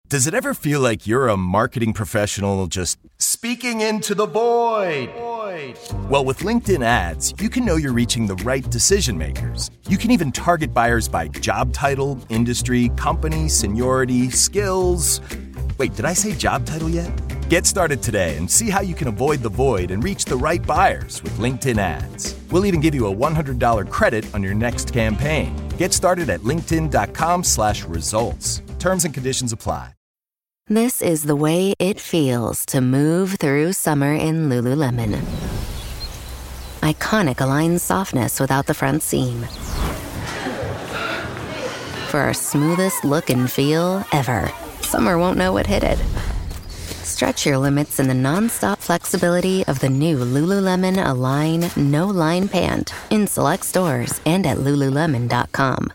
Does it ever feel like you're a marketing professional just speaking into the void? Well, with LinkedIn ads, you can know you're reaching the right decision makers. You can even target buyers by job title, industry, company, seniority, skills. Wait, did I say job title yet? Get started today and see how you can avoid the void and reach the right buyers with LinkedIn ads. We'll even give you a $100 credit on your next campaign. Get started at linkedin.com/results. Terms and conditions apply. This is the way it feels to move through summer in Lululemon. Iconic Align softness without the front seam. For our smoothest look and feel ever. Summer won't know what hit it. Stretch your limits in the non-stop flexibility of the new Lululemon Align No Line Pant in select stores and at Lululemon.com.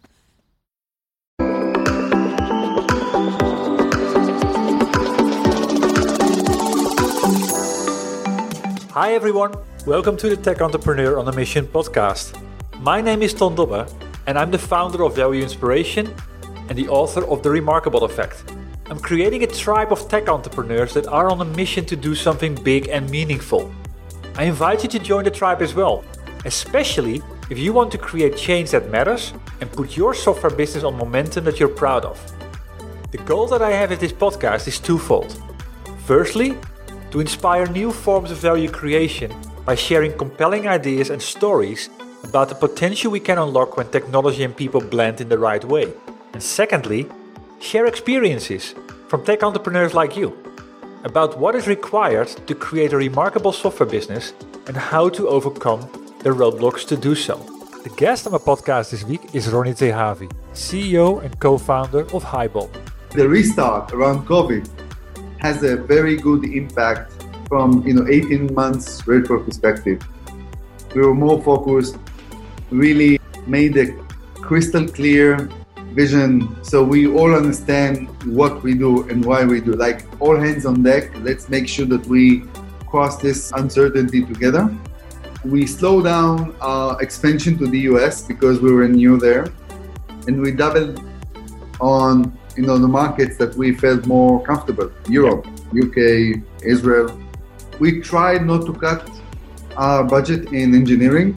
Hi everyone, welcome to the Tech Entrepreneur on a Mission podcast. My name is Ton Dobbe and I'm the founder of Value Inspiration and the author of The Remarkable Effect. I'm creating a tribe of tech entrepreneurs that are on a mission to do something big and meaningful. I invite you to join the tribe as well, especially if you want to create change that matters and put your software business on momentum that you're proud of. The goal that I have with this podcast is twofold. Firstly, to inspire new forms of value creation by sharing compelling ideas and stories about the potential we can unlock when technology and people blend in the right way. And secondly, share experiences from tech entrepreneurs like you about what is required to create a remarkable software business and how to overcome the roadblocks to do so. The guest on my podcast this week is Ronnie Zehavi, CEO and co-founder of Highbob. The restart around COVID has a very good impact from 18 months retro perspective. We were more focused, really made a crystal clear vision so we all understand what we do and why we do. Like all hands on deck, let's make sure that we cross this uncertainty together. We slowed down our expansion to the US because we were new there, and we doubled on the markets that we felt more comfortable. Europe, UK, Israel. We tried not to cut our budget in engineering.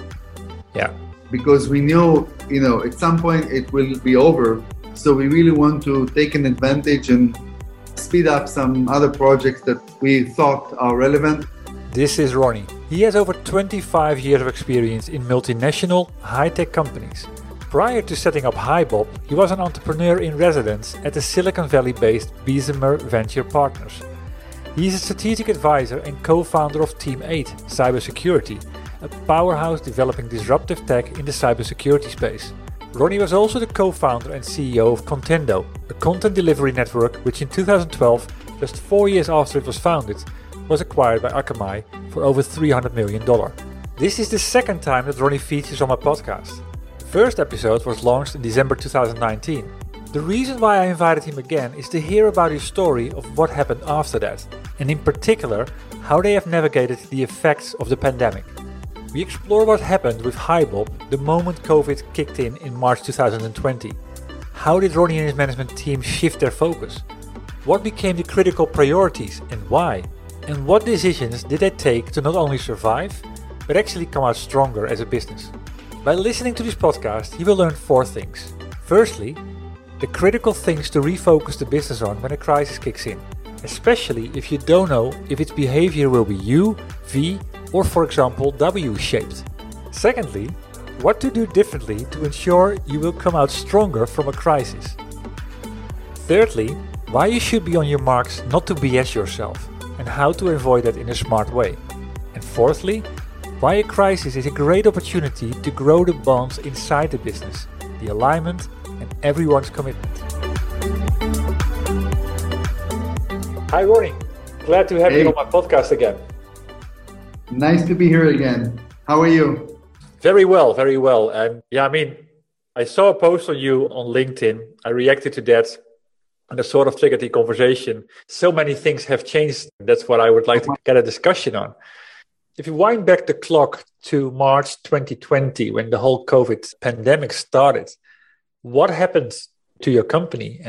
Because we knew, at some point it will be over. So we really want to take an advantage and speed up some other projects that we thought are relevant. This is Ronnie. He has over 25 years of experience in multinational, high-tech companies. Prior to setting up Highbob, he was an entrepreneur in residence at the Silicon Valley-based Bessemer Venture Partners. He is a strategic advisor and co-founder of Team 8 Cybersecurity, a powerhouse developing disruptive tech in the cybersecurity space. Ronnie was also the co-founder and CEO of Contendo, a content delivery network which in 2012, just 4 years after it was founded, was acquired by Akamai for over $300 million. This is the second time that Ronnie features on my podcast. The first episode was launched in December 2019. The reason why I invited him again is to hear about his story of what happened after that, and in particular, how they have navigated the effects of the pandemic. We explore what happened with Highbob the moment COVID kicked in March 2020. How did Ronnie and his management team shift their focus? What became the critical priorities and why? And what decisions did they take to not only survive, but actually come out stronger as a business? By listening to this podcast, you will learn 4 things. Firstly, the critical things to refocus the business on when a crisis kicks in, especially if you don't know if its behavior will be U, V, or for example W-shaped. Secondly, what to do differently to ensure you will come out stronger from a crisis. Thirdly, why you should be on your marks not to BS yourself and how to avoid that in a smart way. And fourthly, why a crisis is a great opportunity to grow the bonds inside the business, the alignment and everyone's commitment. Hi Ronnie, glad to have you on my podcast again. Nice to be here again. How are you? Very well, very well. And I saw a post on you on LinkedIn. I reacted to that and it sort of triggered the conversation. So many things have changed. That's what I would like to get a discussion on. If you wind back the clock to March 2020, when the whole COVID pandemic started, what happened to your company and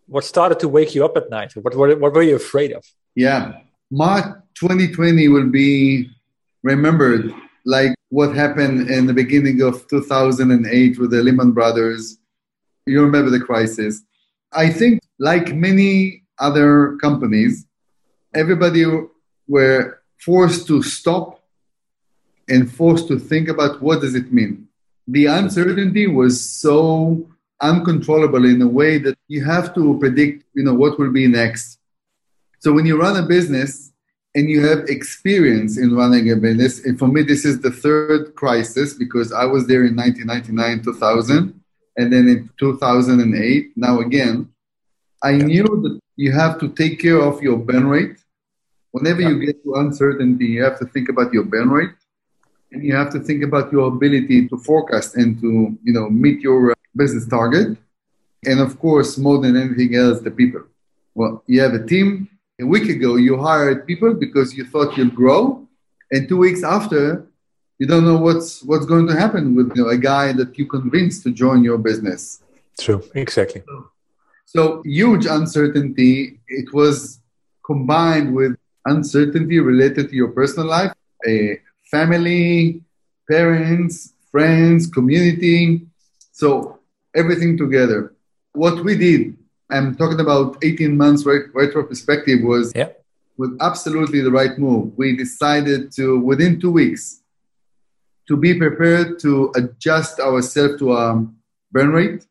What started to wake you up at night? What were you afraid of? Yeah. March 2020 will be remembered like what happened in the beginning of 2008 with the Lehman Brothers. You remember the crisis. I think like many other companies, everybody were forced to stop and forced to think about what does it mean. The uncertainty was so uncontrollable in a way that you have to predict, what will be next. So when you run a business and you have experience in running a business, and for me, this is the third crisis because I was there in 1999, 2000, and then in 2008, now again, I knew that you have to take care of your burn rate. Whenever you get to uncertainty, you have to think about your burn rate, and you have to think about your ability to forecast and to, meet your business target. And of course, more than anything else, the people. Well, you have a team. A week ago, you hired people because you thought you'd grow. And 2 weeks after, you don't know what's going to happen with a guy that you convinced to join your business. True, exactly. So huge uncertainty. It was combined with uncertainty related to your personal life, family, parents, friends, community. So everything together. What we did, I'm talking about 18 months retro perspective, was absolutely the right move. We decided to, within 2 weeks, to be prepared to adjust ourselves to our burn rate.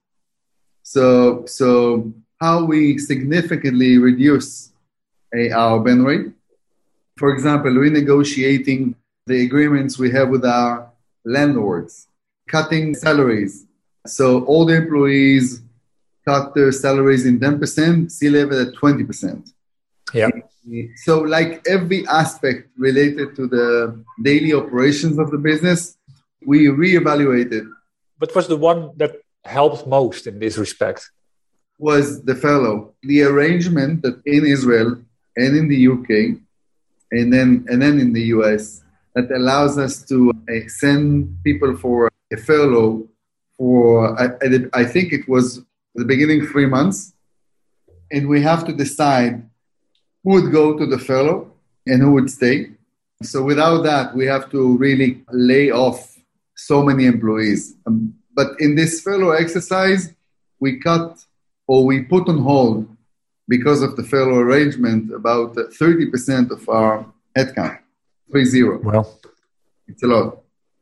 So how we significantly reduce our burn rate. For example, renegotiating the agreements we have with our landlords, cutting salaries. So all the employees cut their salaries in 10%, C-level at 20%. Yeah. So like every aspect related to the daily operations of the business, we reevaluated. What was the one that helped most in this respect? Was the furlough. The arrangement that in Israel and in the UK and then in the US that allows us to send people for a furlough for, I think it was the beginning 3 months, and we have to decide who would go to the furlough and who would stay. So without that, we have to really lay off so many employees. But in this furlough exercise, we cut or we put on hold, because of the furlough arrangement, about 30% of our headcount. 30. Well, it's a lot.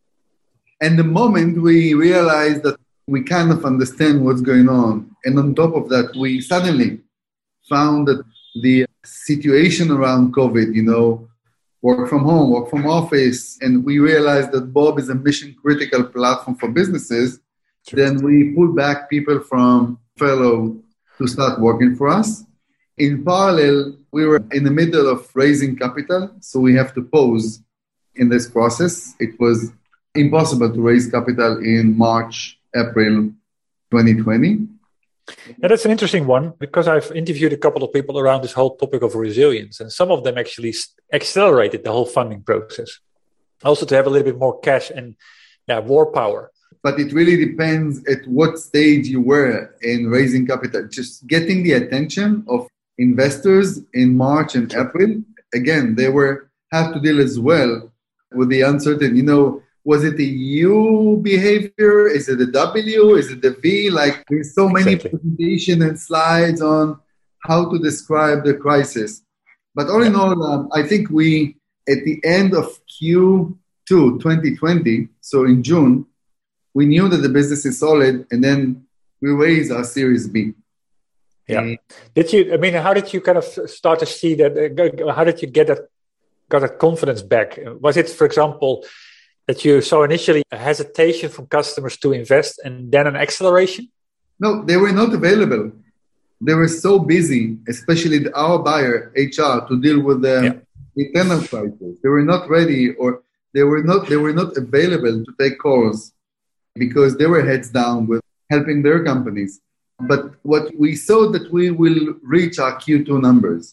And the moment we realized that we kind of understand what's going on, and on top of that, we suddenly found that the situation around COVID, work from home, work from office, and we realized that Bob is a mission-critical platform for businesses, then we pulled back people from furlough to start working for us. In parallel, we were in the middle of raising capital, so we have to pause in this process. It was impossible to raise capital in March, April 2020. Yeah, that's an interesting one, because I've interviewed a couple of people around this whole topic of resilience, and some of them actually accelerated the whole funding process. Also to have a little bit more cash and war power. But it really depends at what stage you were in raising capital. Just getting the attention of investors in March and April, again, they have to deal as well with the uncertainty. Was it a U behavior? Is it a W? Is it a V? Like, there's so many presentations and slides on how to describe the crisis. But all in all, I think we, at the end of Q2 2020, so in June, we knew that the business is solid, and then we raised our Series B. Yeah. How did you kind of start to see that? How did you got that confidence back? Was it, for example, that you saw initially a hesitation from customers to invest and then an acceleration? No, they were not available. They were so busy, especially our buyer, HR, to deal with the internal crisis. They were not ready, or they were not available to take calls because they were heads down with helping their companies. But what we saw that we will reach our Q2 numbers.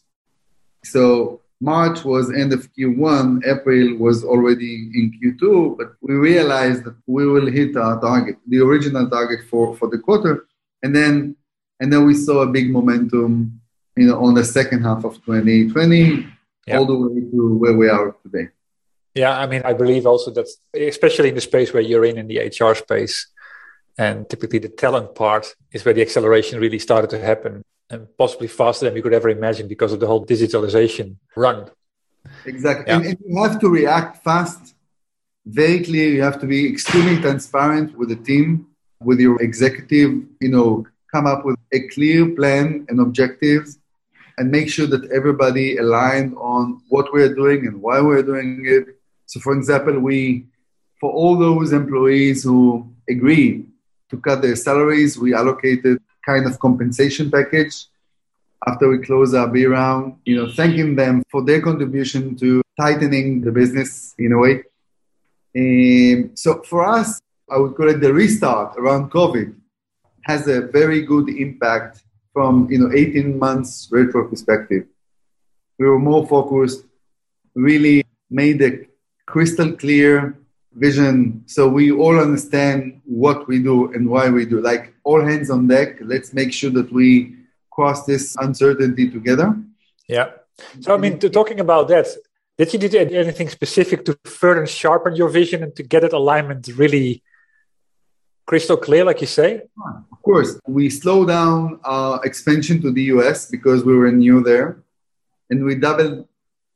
So March was end of Q1, April was already in Q2, but we realized that we will hit our target, the original target for the quarter. And then And then we saw a big momentum, on the second half of 2020, all the way to where we are today. Yeah, I mean, I believe also that, especially in the space where you're in the HR space, and typically the talent part is where the acceleration really started to happen, and possibly faster than we could ever imagine because of the whole digitalization run. Exactly. Yeah. And you have to react fast, very clear. You have to be extremely transparent with the team, with your executive, come up with a clear plan and objectives, and make sure that everybody aligned on what we're doing and why we're doing it. So, for example, for all those employees who agree to cut their salaries, we allocated kind of compensation package after we close our B round, thanking them for their contribution to tightening the business in a way. So for us, I would call it the restart around COVID has a very good impact from 18 months retro perspective. We were more focused, really made a crystal clear vision so we all understand what we do and why we do. Like all hands on deck, let's make sure that we cross this uncertainty together. Yeah. So, I mean, talking about that, did you do anything specific to further sharpen your vision and to get that alignment really crystal clear, like you say? Of course. We slowed down our expansion to the US because we were new there. And we doubled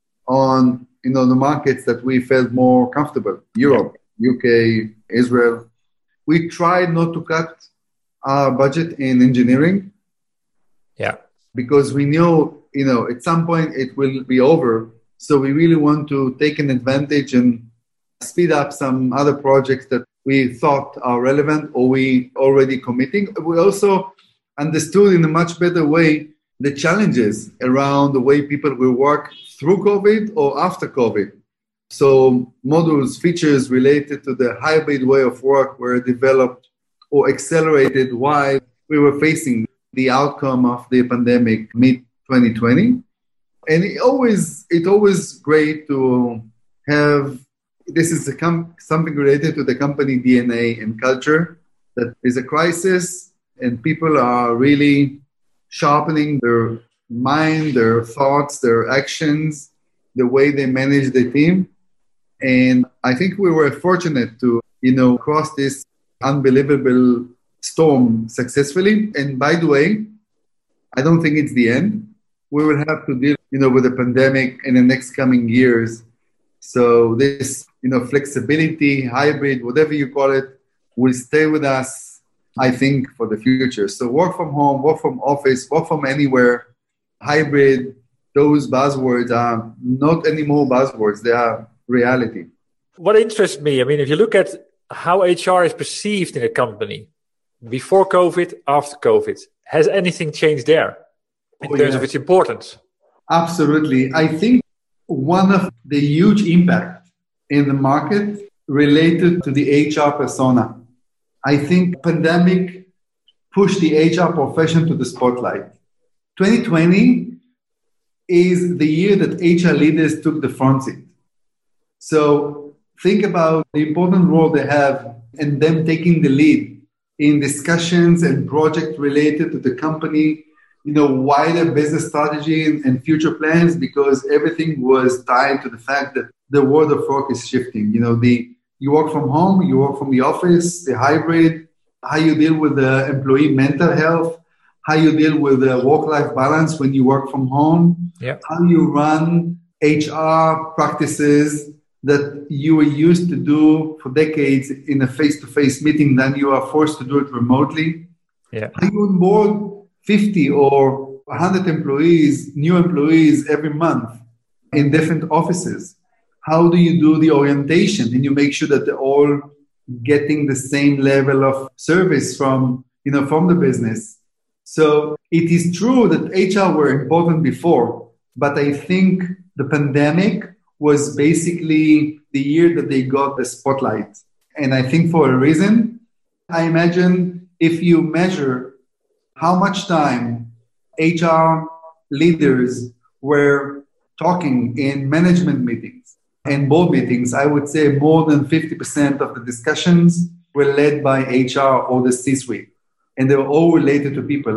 on the markets that we felt more comfortable. Europe, UK, Israel. We tried not to cut our budget in engineering. Yeah. Because we knew, at some point it will be over. So we really want to take an advantage and speed up some other projects that we thought are relevant or we already committing. We also understood in a much better way the challenges around the way people will work through COVID or after COVID. So modules, features related to the hybrid way of work were developed or accelerated while we were facing the outcome of the pandemic mid-2020. And it always great to have, this is something related to the company DNA and culture, that is a crisis and people are really sharpening their mind, their thoughts, their actions, the way they manage the team. And I think we were fortunate to, cross this unbelievable storm successfully. And by the way, I don't think it's the end. We will have to deal, with the pandemic in the next coming years. So this, flexibility, hybrid, whatever you call it, will stay with us, I think, for the future. So work from home, work from office, work from anywhere, hybrid, those buzzwords are not anymore buzzwords. They are reality. What interests me, I mean, if you look at how HR is perceived in a company before COVID, after COVID, has anything changed there in terms of its importance? Absolutely. I think one of the huge impact in the market related to the HR persona. I think pandemic pushed the HR profession to the spotlight. 2020 is the year that HR leaders took the front seat. So think about the important role they have and them taking the lead in discussions and projects related to the company, wider business strategy and future plans, because everything was tied to the fact that the world of work is shifting. You work from home, you work from the office, the hybrid, how you deal with the employee mental health, how you deal with the work-life balance when you work from home, how you run HR practices that you were used to do for decades in a face-to-face meeting, then you are forced to do it remotely. How you onboard 50 or 100 employees, new employees every month in different offices. How do you do the orientation and you make sure that they're all getting the same level of service from the business? So it is true that HR were important before, but I think the pandemic was basically the year that they got the spotlight. And I think for a reason, I imagine if you measure how much time HR leaders were talking in management meetings and board meetings, I would say more than 50% of the discussions were led by HR or the C-suite. And they were all related to people.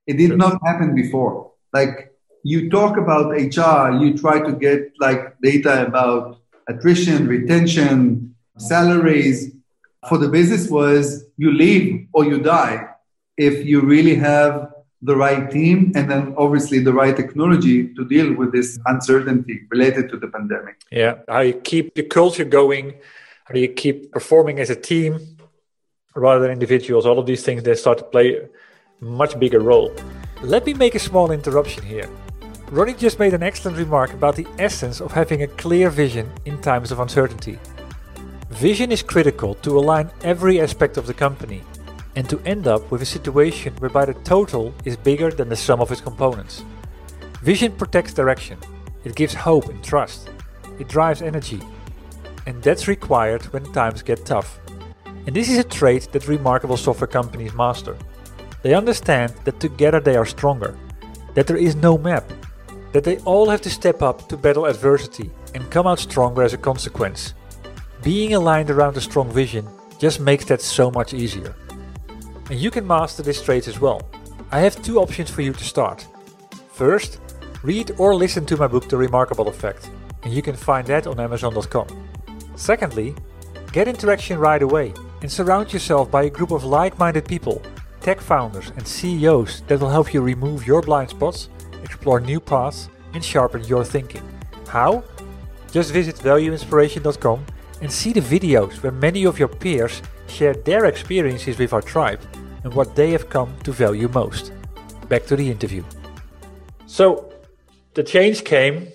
It did not happen before. Like, you talk about HR, you try to get like data about attrition, retention, salaries. For the business was you leave or you die if you really have the right team and then obviously the right technology to deal with this uncertainty related to the pandemic. Yeah, how you keep the culture going, how you keep performing as a team rather than individuals. All of these things, they start to play a much bigger role. Let me make a small interruption here. Ronnie just made an excellent remark about the essence of having a clear vision in times of uncertainty. Vision is critical to align every aspect of the company and to end up with a situation whereby the total is bigger than the sum of its components. Vision protects direction. It gives hope and trust. It drives energy. And that's required when times get tough. And this is a trait that remarkable software companies master. They understand that together they are stronger, that there is no map, that they all have to step up to battle adversity and come out stronger as a consequence. Being aligned around a strong vision just makes that so much easier. And you can master this trait as well. I have 2 options for you to start. First, read or listen to my book The Remarkable Effect, and you can find that on Amazon.com. Secondly, get interaction right away and surround yourself by a group of like-minded people, tech founders and CEOs that will help you remove your blind spots, explore new paths, and sharpen your thinking. How? Just visit valueinspiration.com and see the videos where many of your peers share their experiences with our tribe and what they have come to value most. Back to the interview. So the change came.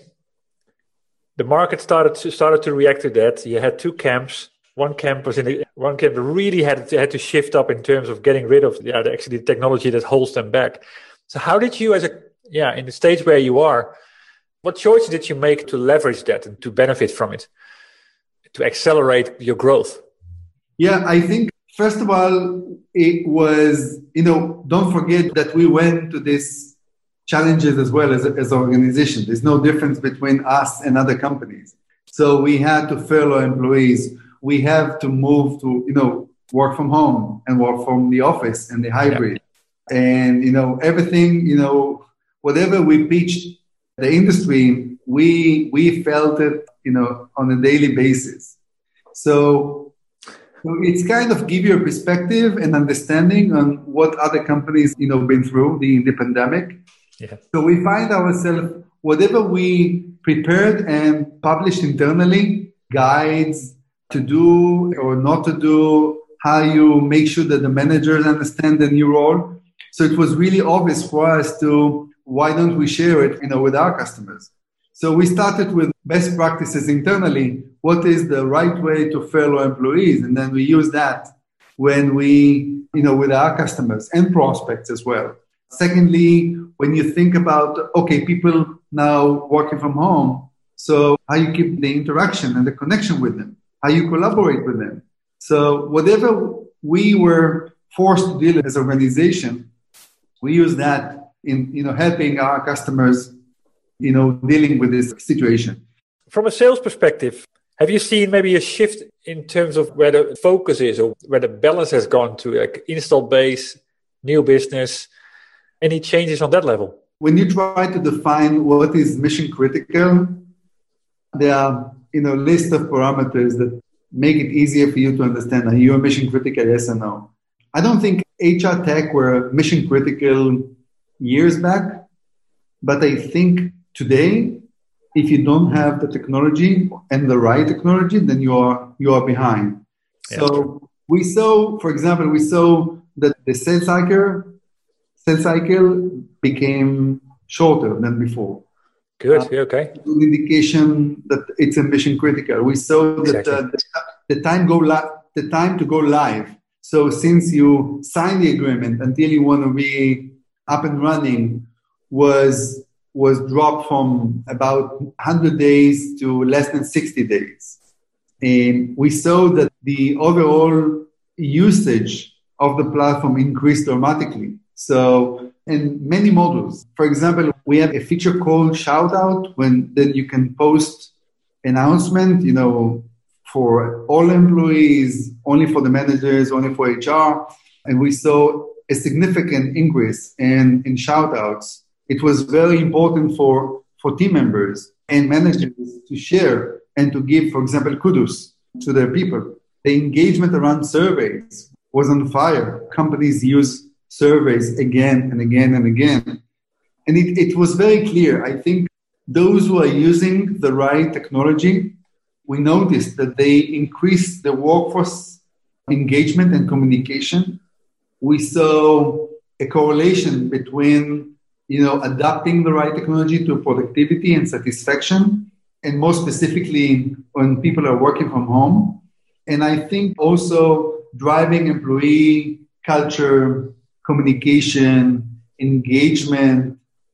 The market started to react to that. You had 2 camps. One camp really had to shift up in terms of getting rid of the technology that holds them back. So how did you, in the stage where you are, what choice did you make to leverage that and to benefit from it, to accelerate your growth? Yeah, I think, first of all, it was, don't forget that we went to these challenges as well as an organization. There's no difference between us and other companies. So we had to furlough employees. We have to move to, work from home and work from the office and the hybrid. Yeah. And, everything, whatever we pitched the industry, we felt it, on a daily basis. So it's kind of give you a perspective and understanding on what other companies, been through the pandemic. Yeah. So we find ourselves, whatever we prepared and published internally, guides to do or not to do, how you make sure that the managers understand the new role. So it was really obvious for us to, why don't we share it, with our customers? So we started with best practices internally. What is the right way to furlough employees? And then we use that when we, with our customers and prospects as well. Secondly, when you think about, people now working from home, so how you keep the interaction and the connection with them, how you collaborate with them. So whatever we were forced to deal as an organization, we use that in, helping our customers, dealing with this situation. From a sales perspective, have you seen maybe a shift in terms of where the focus is or where the balance has gone to, like install base, new business? Any changes on that level? When you try to define what is mission critical, there are, list of parameters that make it easier for you to understand, are you a mission critical, yes or no? I don't think HR tech were mission critical years back, but I think today, if you don't have the technology and the right technology, then you are behind. Yeah. So we saw, for example, that the sales cycle became shorter than before. Good. Okay. Good indication that it's a mission critical. We saw that the time to go live. So since you sign the agreement until you want to be up and running was dropped from about 100 days to less than 60 days. And we saw that the overall usage of the platform increased dramatically. So, in many models, for example, we have a feature called Shoutout, when then you can post announcement, for all employees, only for the managers, only for HR. And we saw a significant increase in shout outs. It was very important for team members and managers to share and to give, for example, kudos to their people. The engagement around surveys was on fire. Companies use surveys again and again and again. And it was very clear. I think those who are using the right technology, we noticed that they increase the workforce engagement and communication. We saw a correlation between, adapting the right technology to productivity and satisfaction, and more specifically when people are working from home. And I think also driving employee culture, communication, engagement,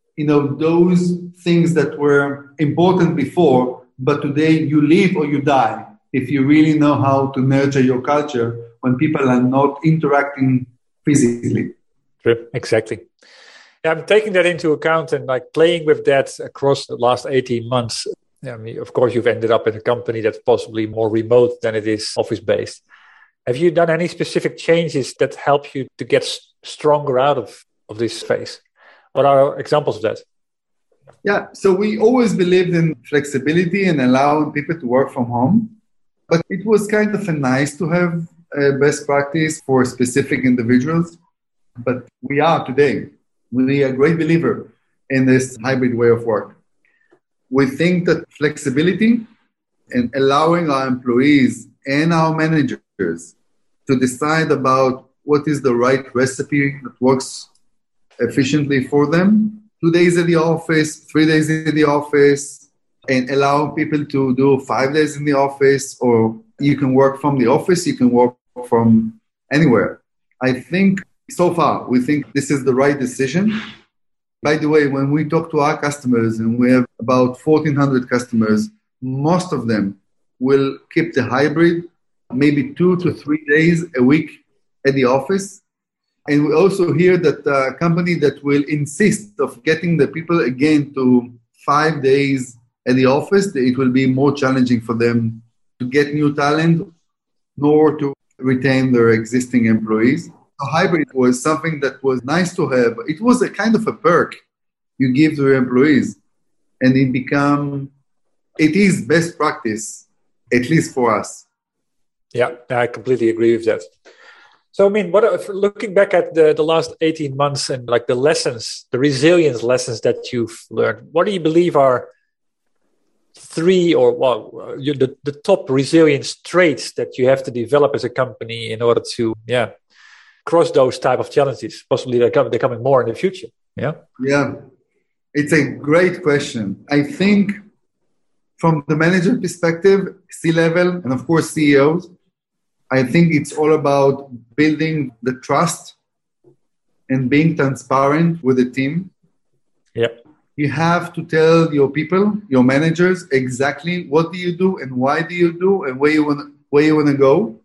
those things that were important before, but today you live or you die if you really know how to nurture your culture when people are not interacting physically. True, exactly. Yeah, I'm taking that into account and playing with that across the last 18 months. I mean, of course, you've ended up in a company that's possibly more remote than it is office-based. Have you done any specific changes that help you to get stronger out of this phase? What are examples of that? Yeah, so we always believed in flexibility and allowing people to work from home. But it was kind of nice to have a best practice for specific individuals. But we are today. We are a great believer in this hybrid way of work. We think that flexibility and allowing our employees and our managers to decide about what is the right recipe that works efficiently for them, 2 days at the office, 3 days in the office, and allow people to do 5 days in the office, or you can work from the office, you can work from anywhere. I think so far, we think this is the right decision. By the way, when we talk to our customers, and we have about 1,400 customers, most of them will keep the hybrid, maybe 2 to 3 days a week at the office. And we also hear that a company that will insist of getting the people again to 5 days at the office, it will be more challenging for them to get new talent, nor to retain their existing employees. So hybrid was something that was nice to have. It was a kind of a perk you give to your employees. And it is best practice, at least for us. Yeah, I completely agree with that. So, I mean, looking back at the last 18 months and the lessons, the resilience lessons that you've learned, what do you believe are the top resilience traits that you have to develop as a company in order to, cross those type of challenges? Possibly they're coming more in the future. Yeah. It's a great question. I think from the manager perspective, C-level, and of course CEOs, I think it's all about building the trust and being transparent with the team. Yeah. You have to tell your people, your managers, exactly what do you do and why do you do and where you want to go.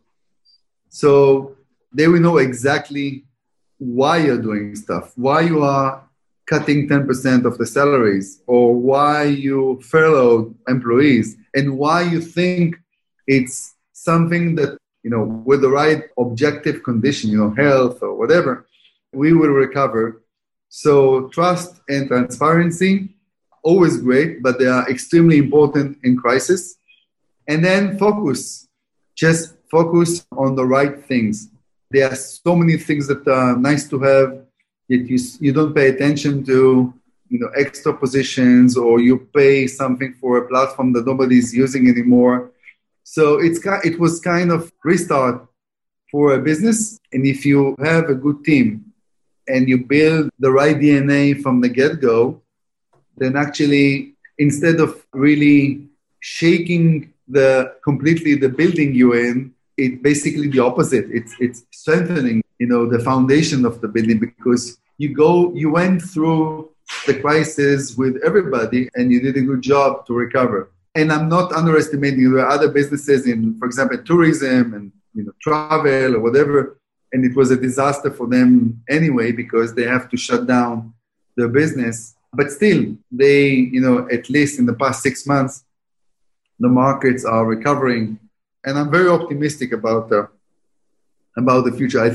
So they will know exactly why you're doing stuff, why you are cutting 10% of the salaries, or why you furloughed employees, and why you think it's something that, with the right objective condition, health or whatever, we will recover. So trust and transparency, always great, but they are extremely important in crisis. And then just focus on the right things. There are so many things that are nice to have, yet you don't pay attention to, extra positions, or you pay something for a platform that nobody's using anymore. So it was kind of restart for a business. And if you have a good team and you build the right DNA from the get-go, then actually, instead of really shaking completely the building you're in, it's basically the opposite. It's strengthening, the foundation of the building, because you went through the crisis with everybody and you did a good job to recover. And I'm not underestimating, there are other businesses in, for example, tourism and travel or whatever, and it was a disaster for them anyway because they have to shut down their business. But still, they, at least in the past 6 months, the markets are recovering. And I'm very optimistic about the future. I think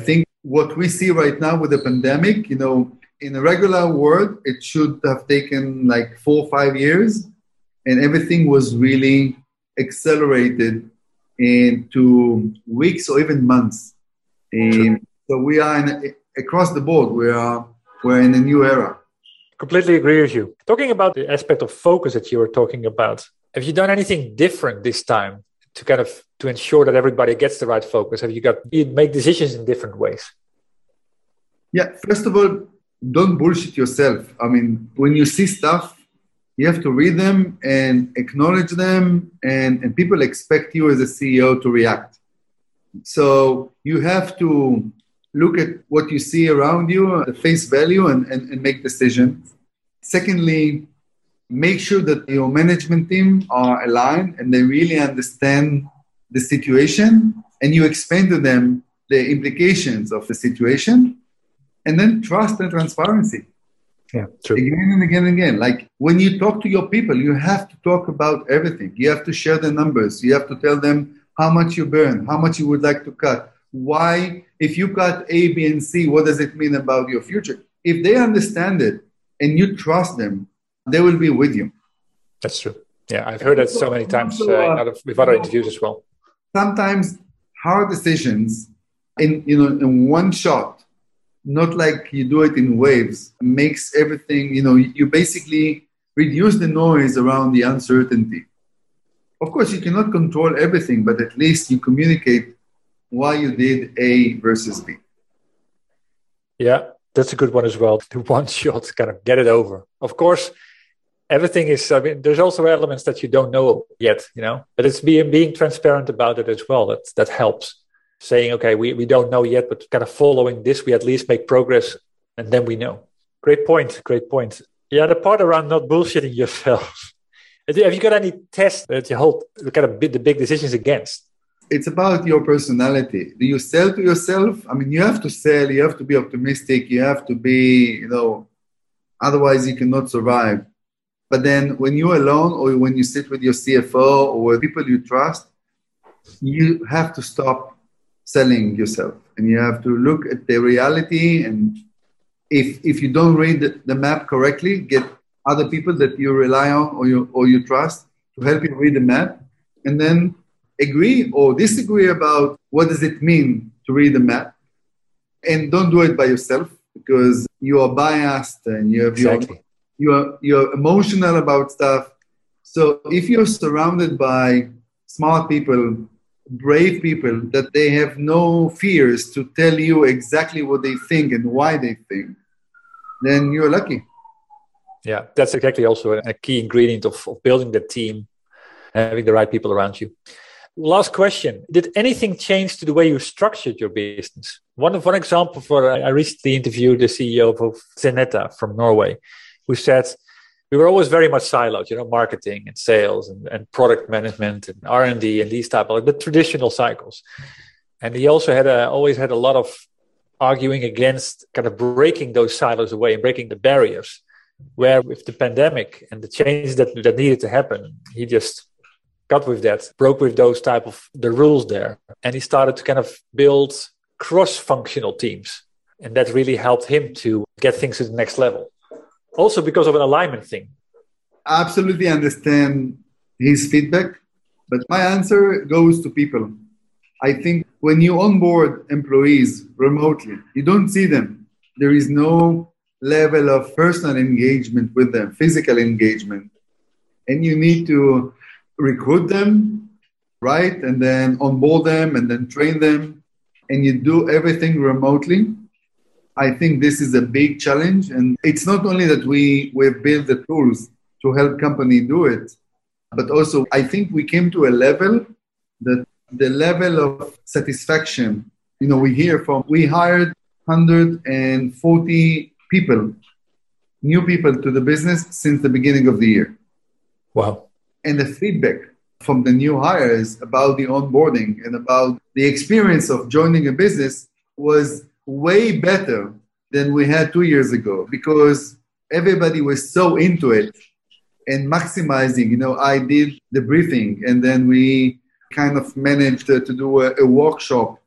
what we see right now with the pandemic, in a regular world, it should have taken like 4 or 5 years, and everything was really accelerated into weeks or even months. And so we are across the board. We're in a new era. Completely agree with you. Talking about the aspect of focus that you were talking about, have you done anything different this time to ensure that everybody gets the right focus? Have you make decisions in different ways? Yeah, first of all, don't bullshit yourself. I mean, when you see stuff, you have to read them and acknowledge them, and people expect you as a CEO to react. So you have to look at what you see around you, the face value, and make decisions. Secondly, make sure that your management team are aligned and they really understand the situation, and you explain to them the implications of the situation. And then trust and transparency. Yeah, true. Again and again and again. Like when you talk to your people, you have to talk about everything. You have to share the numbers. You have to tell them how much you burn, how much you would like to cut. Why, if you cut A, B, and C, what does it mean about your future? If they understand it and you trust them, they will be with you. That's true. Yeah, I've heard that so many times with other interviews as well. Sometimes hard decisions in one shot, not like you do it in waves, makes everything, you basically reduce the noise around the uncertainty. Of course, you cannot control everything, but at least you communicate why you did A versus B. Yeah, that's a good one as well. The one shot, kind of get it over. Of course, everything is, there's also elements that you don't know yet, but it's being transparent about it as well. That helps. Saying, okay, we don't know yet, but kind of following this, we at least make progress, and then we know. Great point. Yeah, the part around not bullshitting yourself. Have you got any tests that you hold kind of the big decisions against? It's about your personality. Do you sell to yourself? I mean, you have to sell, you have to be optimistic, you have to be, otherwise you cannot survive. But then when you're alone or when you sit with your CFO or with people you trust, you have to stop selling yourself, and you have to look at the reality. And if you don't read the map correctly, get other people that you rely on or you trust to help you read the map, and then agree or disagree about what does it mean to read the map. And don't do it by yourself, because you are biased and you're emotional about stuff. So if you're surrounded by smart people, brave people, that they have no fears to tell you exactly what they think and why they think, then you're lucky. Yeah, that's exactly also a key ingredient of building the team, having the right people around you. Last question. Did anything change to the way you structured your business? One example I recently interviewed the CEO of Zenetta from Norway, who said, we were always very much siloed, marketing and sales and product management and R&D and these type of the traditional cycles. And he also always had a lot of arguing against kind of breaking those silos away and breaking the barriers, where with the pandemic and the changes that needed to happen, he just got with that, broke with those type of the rules there. And he started to kind of build cross-functional teams. And that really helped him to get things to the next level. Also because of an alignment thing. I absolutely understand his feedback, but my answer goes to people. I think when you onboard employees remotely, you don't see them. There is no level of personal engagement with them, physical engagement. And you need to recruit them, right? And then onboard them and then train them. And you do everything remotely. I think this is a big challenge. And it's not only that we've built the tools to help company do it, but also I think we came to a level that the level of satisfaction, we hired 140 people, new people to the business since the beginning of the year. Wow. And the feedback from the new hires about the onboarding and about the experience of joining a business was way better than we had 2 years ago, because everybody was so into it and maximizing. I did the briefing, and then we kind of managed to do a workshop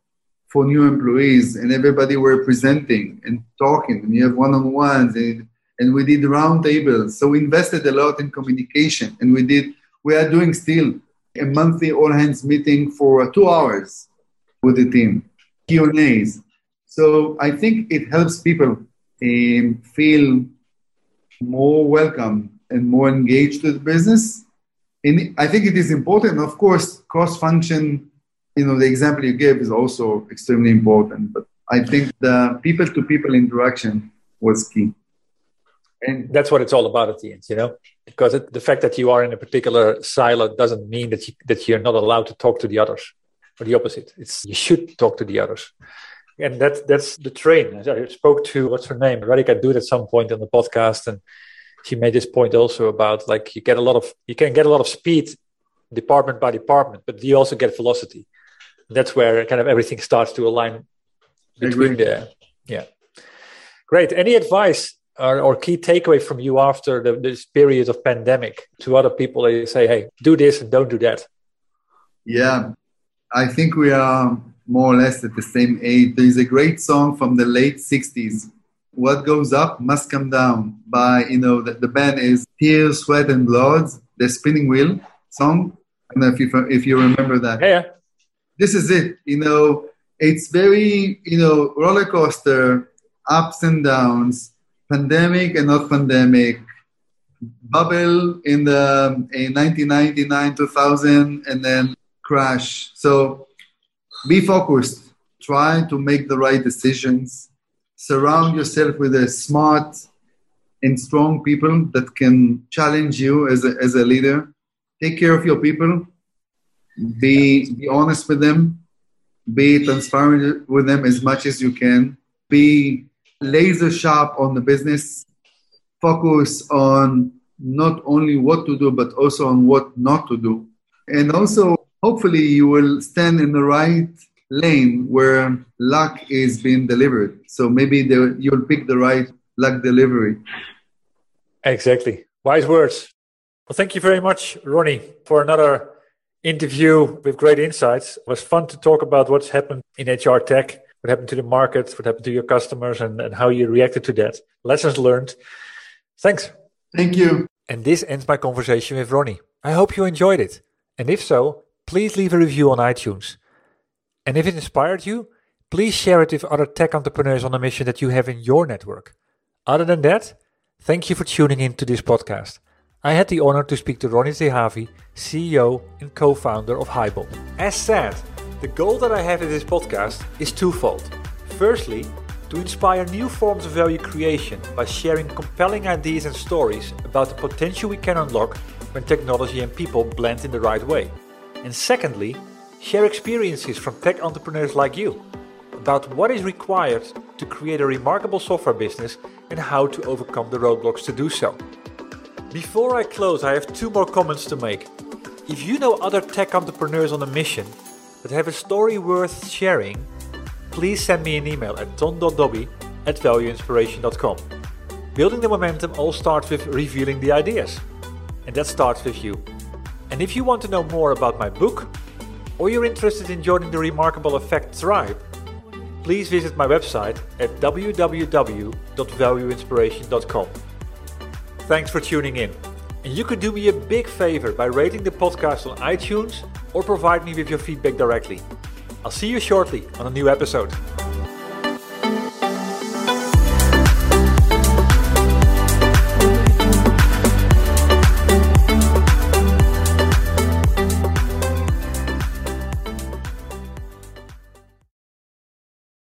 for new employees, and everybody were presenting and talking, and you have one-on-ones, and we did round tables. So we invested a lot in communication, and we are doing still a monthly all-hands meeting for 2 hours with the team, Q&As. So I think it helps people feel more welcome and more engaged with the business. And I think it is important, of course, cross-function, the example you gave is also extremely important. But I think the people-to-people interaction was key. And that's what it's all about at the end, because the fact that you are in a particular silo doesn't mean that you're not allowed to talk to the others, or the opposite. You should talk to the others. And that's the train. I spoke to, what's her name? Radhika Dud at some point on the podcast, and she made this point also about you can get a lot of speed department by department, but you also get velocity. That's where kind of everything starts to align between yeah. Great. Any advice or key takeaway from you after this period of pandemic to other people that you say, hey, do this and don't do that? Yeah, I think we are more or less at the same age. There is a great song from the late 60s. What goes up must come down by, the band is Tears, Sweat and Blood, the Spinning Wheel song. I don't know if you remember that. Yeah. This is it. It's very, roller coaster, ups and downs, pandemic and not pandemic, bubble in 1999, 2000, and then crash. So be focused. Try to make the right decisions. Surround yourself with a smart and strong people that can challenge you as a leader. Take care of your people. Be honest with them. Be transparent with them as much as you can. Be laser sharp on the business. Focus on not only what to do, but also on what not to do. And also, hopefully, you will stand in the right lane where luck is being delivered. So maybe you'll pick the right luck delivery. Exactly. Wise words. Well, thank you very much, Ronnie, for another interview with great insights. It was fun to talk about what's happened in HR tech, what happened to the market, what happened to your customers, and how you reacted to that. Lessons learned. Thanks. Thank you. And this ends my conversation with Ronnie. I hope you enjoyed it. And if so, please leave a review on iTunes. And if it inspired you, please share it with other tech entrepreneurs on a mission that you have in your network. Other than that, thank you for tuning in to this podcast. I had the honor to speak to Ronnie Zehavi, CEO and co-founder of HiBob. As said, the goal that I have in this podcast is twofold. Firstly, to inspire new forms of value creation by sharing compelling ideas and stories about the potential we can unlock when technology and people blend in the right way. And secondly, share experiences from tech entrepreneurs like you about what is required to create a remarkable software business and how to overcome the roadblocks to do so. Before I close, I have 2 more comments to make. If you know other tech entrepreneurs on a mission that have a story worth sharing, please send me an email at ton.dobby@valueinspiration.com. Building the momentum all starts with revealing the ideas. And that starts with you. And if you want to know more about my book, or you're interested in joining the Remarkable Effect tribe, please visit my website at www.valueinspiration.com. Thanks for tuning in. And you could do me a big favor by rating the podcast on iTunes or provide me with your feedback directly. I'll see you shortly on a new episode.